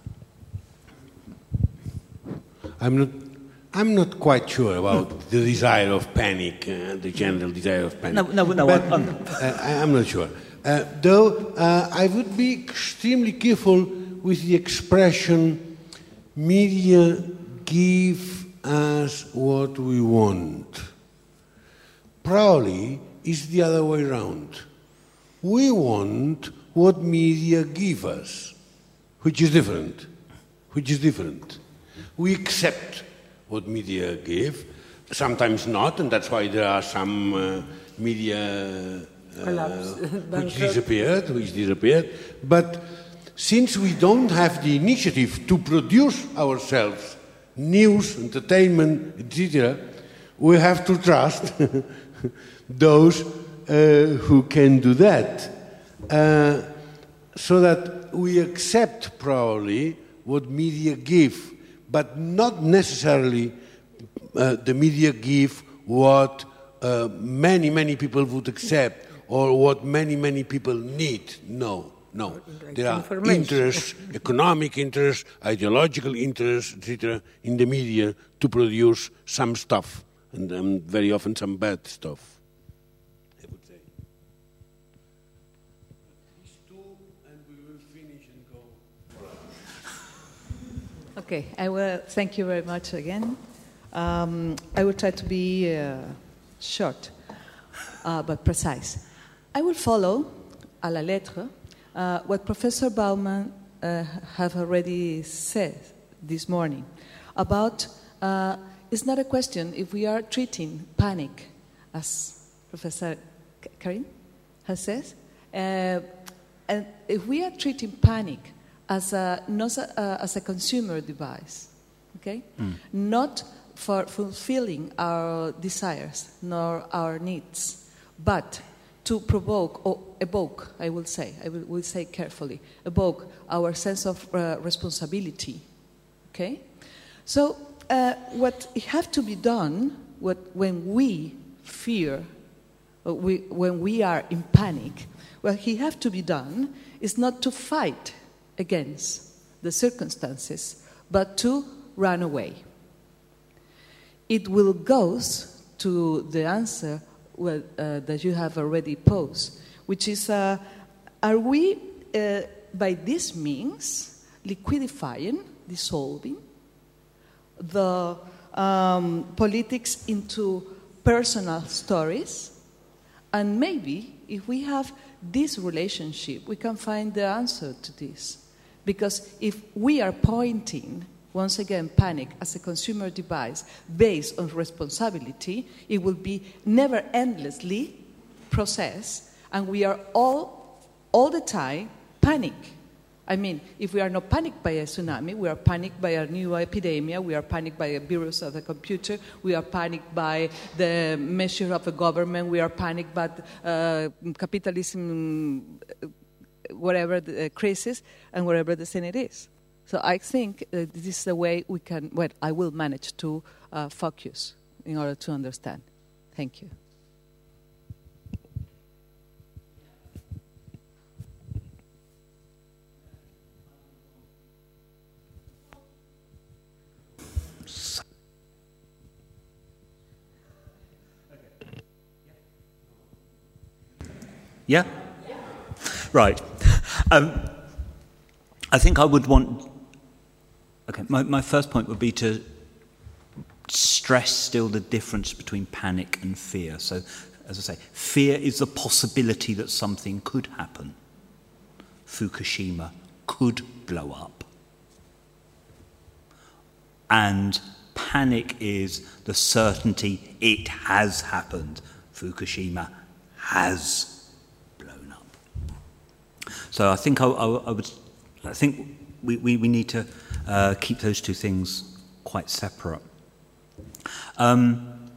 I'm not. I'm not quite sure about mm. the desire of panic, uh, the general desire of panic. No, no, no. But, I'm, uh, I'm not sure. Uh, though uh, I would be extremely careful with the expression "media give us what we want." Probably it's the other way around. We want what media give us, which is different. which is different. We accept what media give, sometimes not, and that's why there are some uh, media uh, which disappeared, which disappeared. But since we don't have the initiative to produce ourselves news, entertainment, et cetera, we have to trust those uh, who can do that, uh, so that we accept probably what media give, but not necessarily uh, the media give what uh, many, many people would accept or what many, many people need. No, no. There are interests, economic interests, ideological interests, et cetera, in the media to produce some stuff, and um, very often some bad stuff, I would say. These two, and we will finish and go. Okay, I will thank you very much again. Um, I will try to be uh, short, uh, but precise. I will follow, à la lettre, uh, what Professor Baumann uh, have already said this morning about uh, it's not a question if we are treating panic, as Professor Karim has said, uh, and if we are treating panic as a, not a, uh, as a consumer device, okay, mm. not for fulfilling our desires nor our needs, but to provoke or evoke, I will say, I will, will say carefully, evoke our sense of uh, responsibility, okay? So uh, what has to be done what, when we fear, or we, when we are in panic, what he have to be done is not to fight against the circumstances, but to run away. It will go to the answer well, uh, that you have already posed, which is, uh, are we, uh, by this means, liquidifying, dissolving the um, politics into personal stories? And maybe, if we have this relationship, we can find the answer to this. Because if we are pointing, once again, panic as a consumer device based on responsibility, it will be never endlessly processed, and we are all, all the time, panic. I mean, if we are not panicked by a tsunami, we are panicked by a new epidemic, we are panicked by a virus of the computer, we are panicked by the measure of the government, we are panicked by uh, capitalism, whatever the crisis, and whatever the sin it is. So I think uh, this is the way we can, well, I will manage to uh, focus in order to understand. Thank you. Yeah? Right. Um, I think I would want... Okay, my, my first point would be to stress still the difference between panic and fear. So, as I say, fear is the possibility that something could happen. Fukushima could blow up. And panic is the certainty it has happened. Fukushima has blown up. So I think I, I, I would... I think we, we, we need to uh, keep those two things quite separate. Um,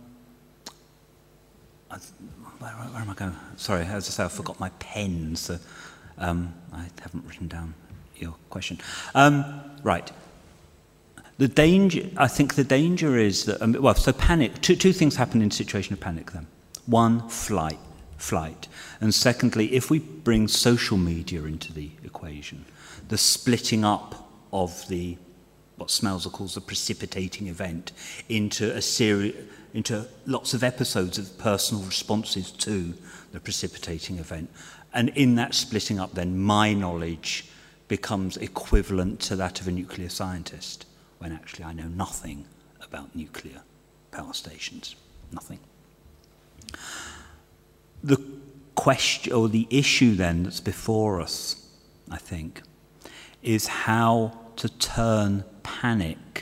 I, where, where am I going? Sorry, as I say, I forgot my pen, so um, I haven't written down your question. Um, right. The danger, I think the danger is that, um, well, so panic, two, two things happen in a situation of panic then. One, flight, flight. And secondly, if we bring social media into the equation, the splitting up of the, what Smelser calls the precipitating event, into a series, into lots of episodes of personal responses to the precipitating event. And in that splitting up then, my knowledge becomes equivalent to that of a nuclear scientist, when actually I know nothing about nuclear power stations. Nothing. The question, or the issue then that's before us, I think, is how to turn panic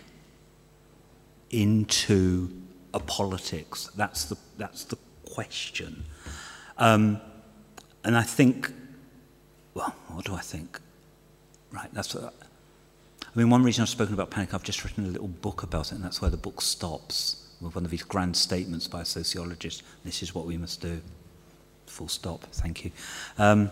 into a politics? That's the, that's the question. Um, and I think, well, what do I think? Right, that's what, I mean, one reason I've spoken about panic, I've just written a little book about it, and that's where the book stops, with one of these grand statements by a sociologist. This is what we must do. Full stop, thank you. Um,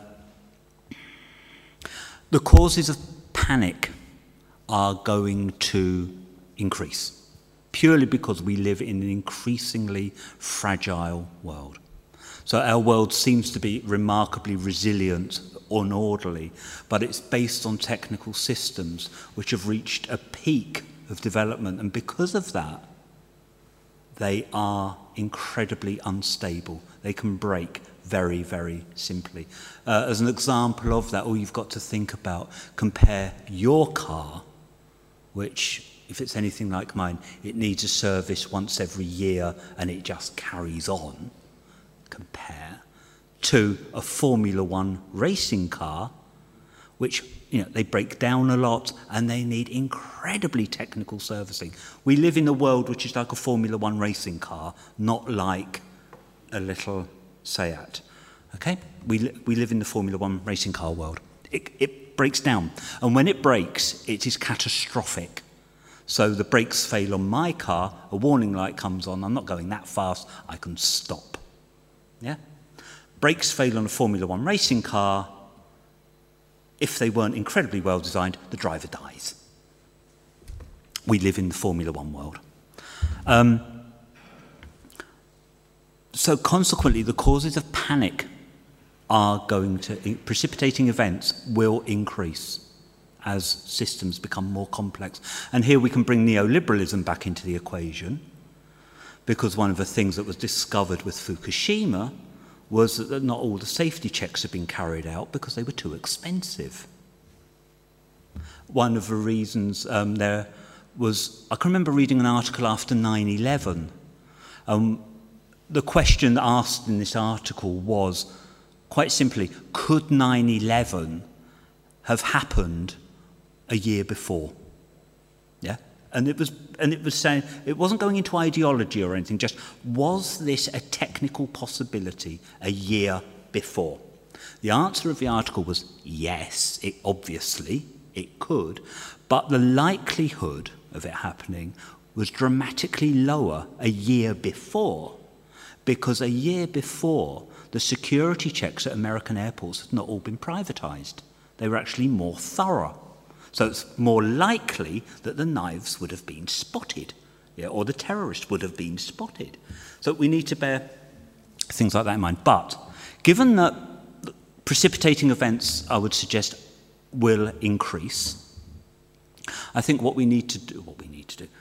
the causes of panic are going to increase, purely because we live in an increasingly fragile world. So our world seems to be remarkably resilient, unorderly, but it's based on technical systems which have reached a peak of development, and because of that, they are incredibly unstable. They can break very, very simply. Uh, as an example of that, all you've got to think about, compare your car, which, if it's anything like mine, it needs a service once every year and it just carries on. Compare to a Formula One racing car, which, you know, they break down a lot and they need incredibly technical servicing. We live in a world which is like a Formula One racing car, not like a little Seat. Okay? We, li we live in the Formula One racing car world. It, it breaks down. And when it breaks, it is catastrophic. So the brakes fail on my car, a warning light comes on, I'm not going that fast, I can stop. Yeah? Brakes fail on a Formula One racing car. If they weren't incredibly well designed, the driver dies. We live in the Formula One world. Um, so consequently, the causes of panic are going to, precipitating events will increase as systems become more complex. And here we can bring neoliberalism back into the equation, because one of the things that was discovered with Fukushima was that not all the safety checks had been carried out because they were too expensive. One of the reasons um, there was, I can remember reading an article after nine eleven. Um, the question asked in this article was, quite simply, could nine eleven have happened a year before? Yeah? And it was, and it was saying, it wasn't going into ideology or anything, just, was this a technical possibility a year before? The answer of the article was yes, it, obviously, it could, but the likelihood of it happening was dramatically lower a year before, because a year before, the security checks at American airports had not all been privatized. They were actually more thorough. So it's more likely that the knives would have been spotted, yeah, or the terrorist would have been spotted. So we need to bear things like that in mind. But given that precipitating events, I would suggest, will increase, I think what we need to do, what we need to do,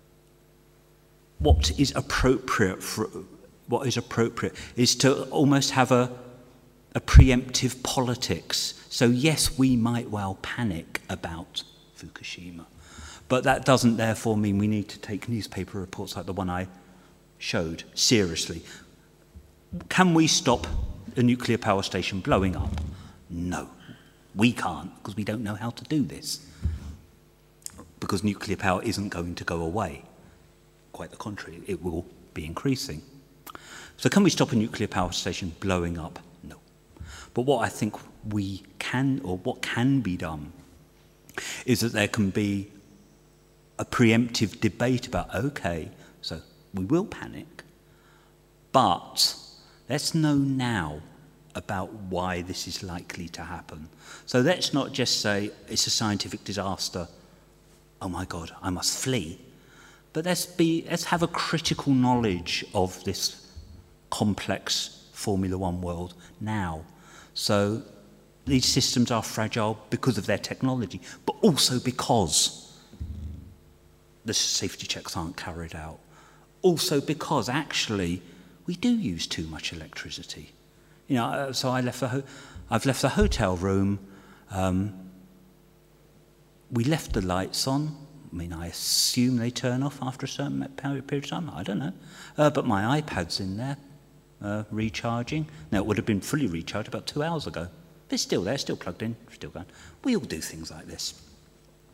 what is appropriate for, what is appropriate is to almost have a, a preemptive politics. So yes, we might well panic about Fukushima, but that doesn't therefore mean we need to take newspaper reports like the one I showed seriously. Can we stop a nuclear power station blowing up? No, we can't, because we don't know how to do this. Because nuclear power isn't going to go away. Quite the contrary, it will be increasing. So can we stop a nuclear power station blowing up? No. But what I think we can, or what can be done, is that there can be a preemptive debate about, okay, so we will panic, but let's know now about why this is likely to happen. So let's not just say it's a scientific disaster, oh my God, I must flee. But let's, be, let's have a critical knowledge of this complex Formula One world now. So these systems are fragile because of their technology, but also because the safety checks aren't carried out. Also because, actually, we do use too much electricity. You know, so I left the ho I've left the hotel room. Um, we left the lights on. I mean, I assume they turn off after a certain period of time. I don't know. Uh, but my iPad's in there, uh, recharging. Now, it would have been fully recharged about two hours ago. But it's still there, still plugged in, still going. We all do things like this.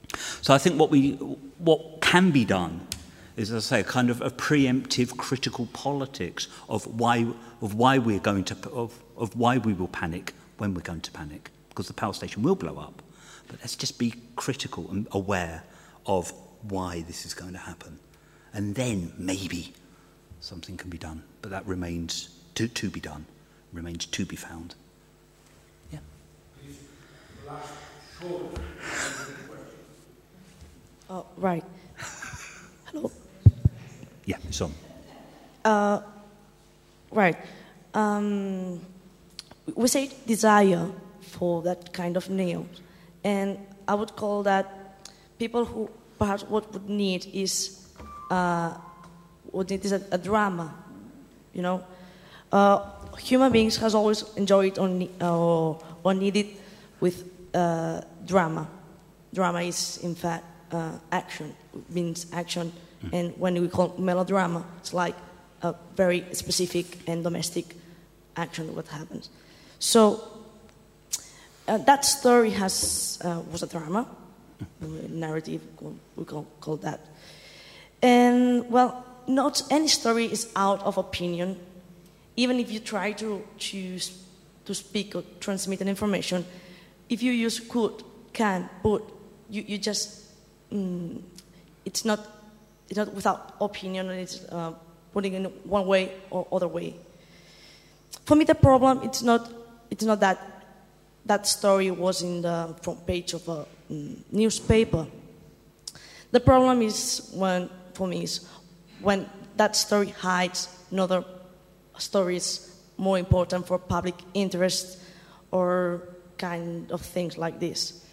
So I think what we what can be done is, as I say, a kind of a preemptive critical politics of why of why we're going to of, of why we will panic when we're going to panic, because the power station will blow up. But let's just be critical and aware of why this is going to happen. And then maybe something can be done. But that remains to, to be done, remains to be found. Yeah. Oh, right. Hello. Yeah, it's on. Uh, right. Um, we say desire for that kind of news. And I would call that people who perhaps what would need is uh, what need is a, a drama, you know. Uh, human beings has always enjoyed or, ne- or, or needed with uh, drama. Drama is in fact uh, action, means action, mm. and when we call melodrama, it's like a very specific and domestic action what happens. So. Uh, that story has uh, was a drama, narrative, we call, call that. And, well, not any story is out of opinion. Even if you try to choose to speak or transmit an information, if you use could, can, would, you, you just, mm, it's, not, it's not without opinion, it's uh, putting in one way or other way. For me, the problem, it's not, it's not that that story was in the front page of a mm, newspaper. The problem is when, for me, is when that story hides another stories more important for public interest or kind of things like this.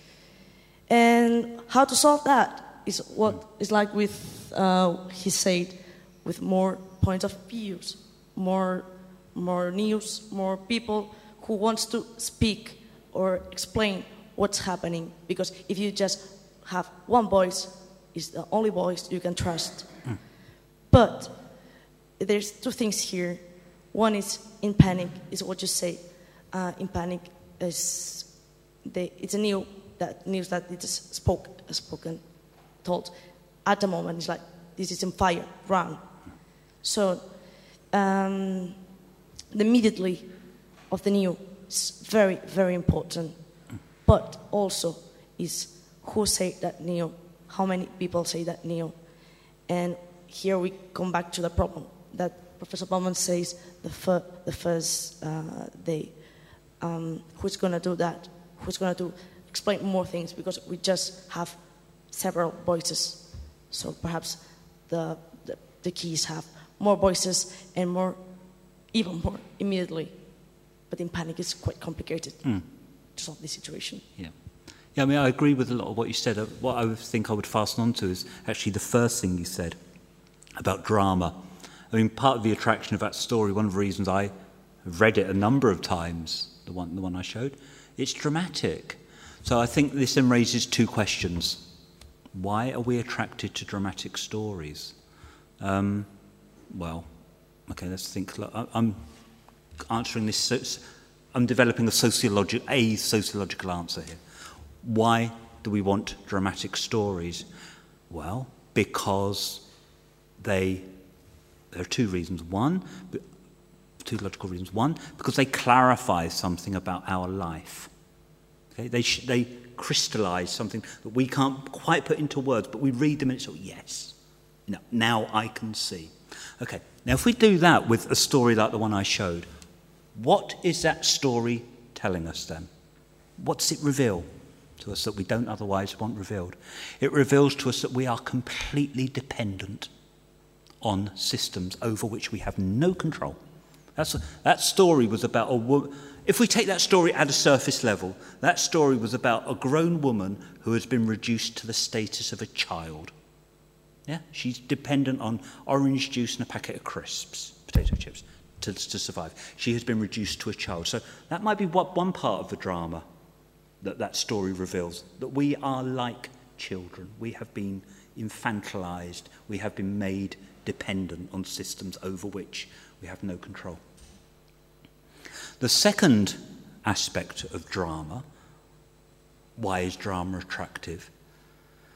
And how to solve that is what is like with, uh, he said, with more points of views, more, more news, more people who wants to speak or explain what's happening. Because if you just have one voice, it's the only voice you can trust. Mm. But there's two things here. One is in panic, is what you say. Uh, in panic is the, it's a new that news that it is spoke, spoken, told. At the moment, it's like this is in fire, run. So um, the immediately of the new. It's very, very important. But also is who say that neo, how many people say that neo. And here we come back to the problem that Professor Bauman says the, fir- the first uh, day. Um, who's going to do that? Who's going to do explain more things? Because we just have several voices. So perhaps the, the, the keys have more voices and more, even more immediately. But in panic, it's quite complicated mm. to solve this situation. Yeah. Yeah, I mean, I agree with a lot of what you said. What I would think I would fasten on to is actually the first thing you said about drama. I mean, part of the attraction of that story, one of the reasons I have read it a number of times, the one, the one I showed, it's dramatic. So I think this then raises two questions. Why are we attracted to dramatic stories? Um, well, okay, let's think. I'm answering this, I'm developing a, sociologi- a sociological answer here. Why do we want dramatic stories? Well, because they, there are two reasons. One, two logical reasons. One, because they clarify something about our life. Okay? They, sh- they crystallize something that we can't quite put into words, but we read them and it's, oh, yes, you know, now I can see. Okay, now if we do that with a story like the one I showed, what is that story telling us then? What does it reveal to us that we don't otherwise want revealed? It reveals to us that we are completely dependent on systems over which we have no control. That's a, that story was about a woman. If we take that story at a surface level, that story was about a grown woman who has been reduced to the status of a child. Yeah, she's dependent on orange juice and a packet of crisps, potato chips. To, to survive. She has been reduced to a child. So that might be what one part of the drama that that story reveals, that we are like children. We have been infantilized. We have been made dependent on systems over which we have no control. The second aspect of drama, why is drama attractive,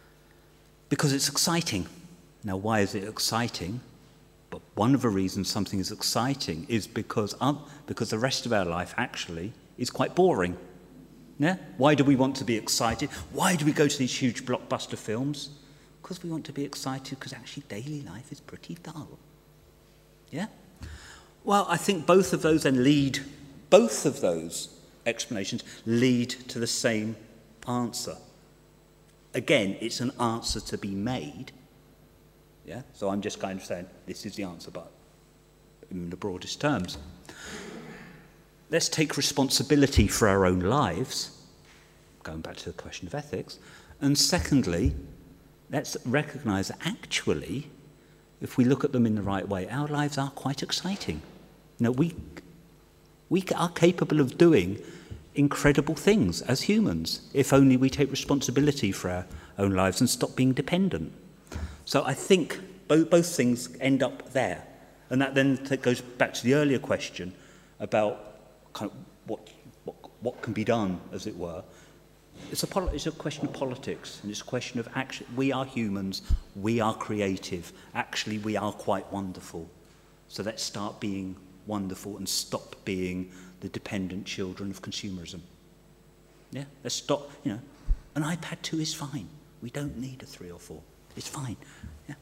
Because it's exciting. Now, why is it exciting? But one of the reasons something is exciting is because, uh, because the rest of our life actually is quite boring. Yeah? Why do we want to be excited? Why do we go to these huge blockbuster films? Because we want to be excited because actually daily life is pretty dull. Yeah? Well, I think both of those then lead, both of those explanations lead to the same answer. Again, it's an answer to be made. Yeah? So I'm just kind of saying, this is the answer, but in the broadest terms. Let's take responsibility for our own lives, going back to the question of ethics. And secondly, let's recognise that actually, if we look at them in the right way, our lives are quite exciting. You know, we, we are capable of doing incredible things as humans, if only we take responsibility for our own lives and stop being dependent. So I think both, both things end up there. And that then goes back to the earlier question about kind of what, what, what can be done, as it were. It's a, it's a question of politics, and it's a question of actually, we are humans, we are creative, actually we are quite wonderful. So let's start being wonderful and stop being the dependent children of consumerism. Yeah, let's stop, you know, an iPad two is fine. We don't need a three or four. It's fine. Yeah.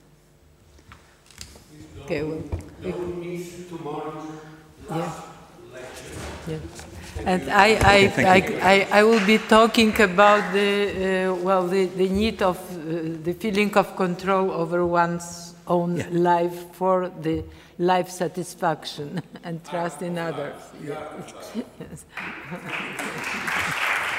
Okay, well, we, yeah. Yeah. And I, I, Okay, I, I, I will be talking about the, uh, well, the, the need of, uh, the feeling of control over one's own Yeah. life for the life satisfaction and trust in others. Yeah. Yes.